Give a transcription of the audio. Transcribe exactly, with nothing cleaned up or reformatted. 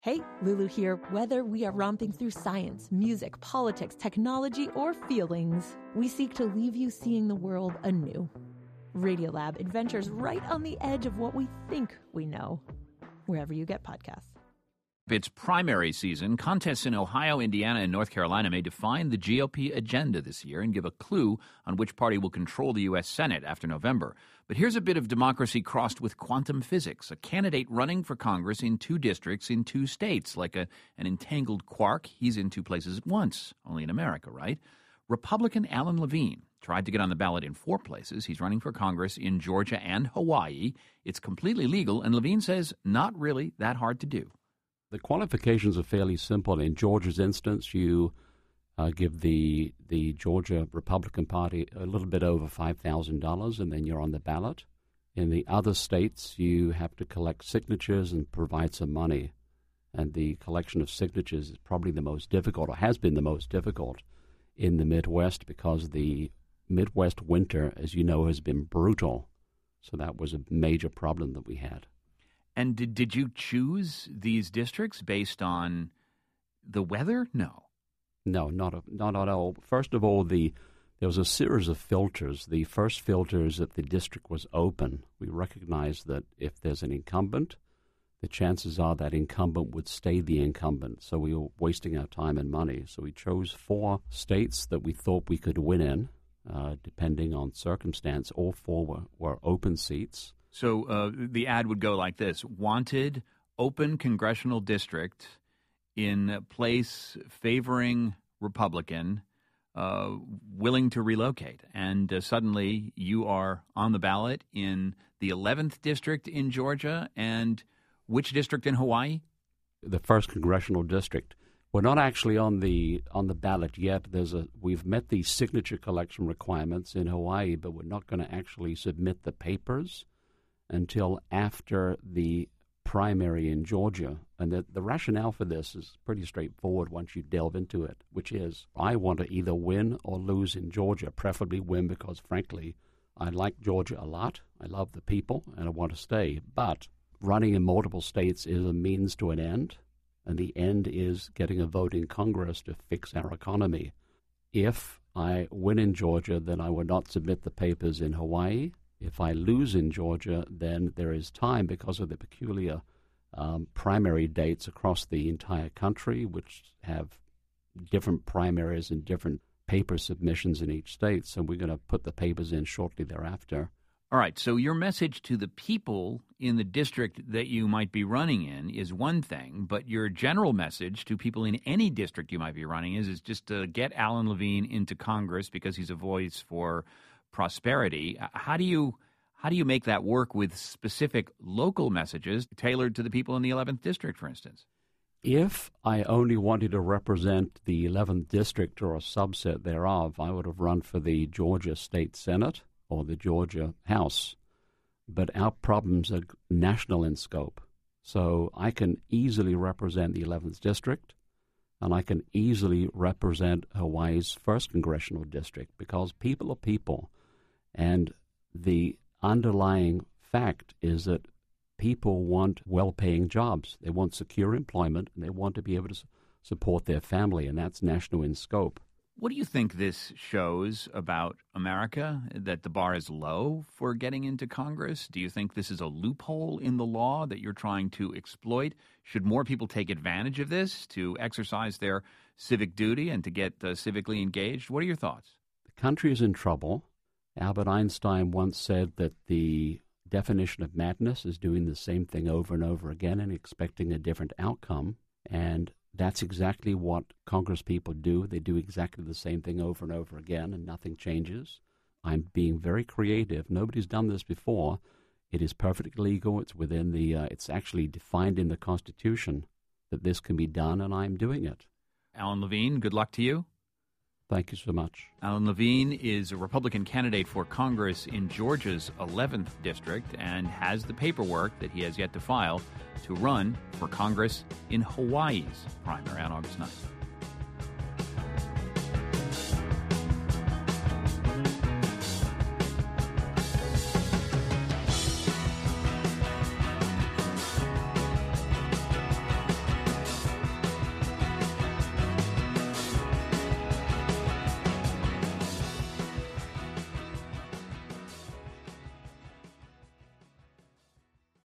Hey, Lulu here. Whether we are romping through science, music, politics, technology, or feelings, we seek to leave you seeing the world anew. Radiolab adventures right on the edge of what we think we know, wherever you get podcasts. It's primary season. Contests in Ohio, Indiana, and North Carolina may define the G O P agenda this year and give a clue on which party will control the U S Senate after November. But here's a bit of democracy crossed with quantum physics. A candidate running for Congress in two districts in two states, like a, an entangled quark. He's in two places at once, only in America, right? Republican Alan Levine tried to get on the ballot in four places. He's running for Congress in Georgia and Hawaii. It's completely legal, and Levine says not really that hard to do. The qualifications are fairly simple. In Georgia's instance, you uh, give the the Georgia Republican Party a little bit over five thousand dollars, and then you're on the ballot. In the other states, you have to collect signatures and provide some money. And the collection of signatures is probably the most difficult, or has been the most difficult, in the Midwest, because the Midwest winter, as you know, has been brutal. So that was a major problem that we had. And did did you choose these districts based on the weather? No. No, not a, not at all. First of all, the there was a series of filters. The first filter is that the district was open. We recognized that if there's an incumbent, the chances are that incumbent would stay the incumbent. So we were wasting our time and money. So we chose four states that we thought we could win in, uh, depending on circumstance. All four were, were open seats. So uh, the ad would go like this: wanted open congressional district in a place favoring Republican, uh, willing to relocate. And uh, suddenly you are on the ballot in the eleventh district in Georgia. And which district in Hawaii? The first congressional district. We're not actually on the on the ballot yet. There's a we've met the signature collection requirements in Hawaii, but we're not going to actually submit the papers until after the primary in Georgia. And the, the rationale for this is pretty straightforward once you delve into it, which is I want to either win or lose in Georgia, preferably win because, frankly, I like Georgia a lot. I love the people, and I want to stay. But running in multiple states is a means to an end, and the end is getting a vote in Congress to fix our economy. If I win in Georgia, then I will not submit the papers in Hawaii. If I lose in Georgia, then there is time because of the peculiar um, primary dates across the entire country, which have different primaries and different paper submissions in each state. So we're going to put the papers in shortly thereafter. All right. So your message to the people in the district that you might be running in is one thing, but your general message to people in any district you might be running is, is just to get Alan Levine into Congress because he's a voice for prosperity. How do you how do you make that work with specific local messages tailored to the people in the eleventh district, for instance? If I only wanted to represent the eleventh district or a subset thereof, I would have run for the Georgia State Senate or the Georgia House. But our problems are national in scope. So I can easily represent the eleventh district, and I can easily represent Hawaii's first congressional district because people are people. And the underlying fact is that people want well-paying jobs. They want secure employment, and they want to be able to su- support their family, and that's national in scope. What do you think this shows about America, that the bar is low for getting into Congress? Do you think this is a loophole in the law that you're trying to exploit? Should more people take advantage of this to exercise their civic duty and to get uh, civically engaged? What are your thoughts? The country is in trouble. Albert Einstein once said that the definition of madness is doing the same thing over and over again and expecting a different outcome. And that's exactly what Congress people do. They do exactly the same thing over and over again, and nothing changes. I'm being very creative. Nobody's done this before. It is perfectly legal. It's within the, uh, it's actually defined in the Constitution that this can be done, and I'm doing it. Alan Levine, good luck to you. Thank you so much. Alan Levine is a Republican candidate for Congress in Georgia's eleventh district and has the paperwork that he has yet to file to run for Congress in Hawaii's primary on August ninth.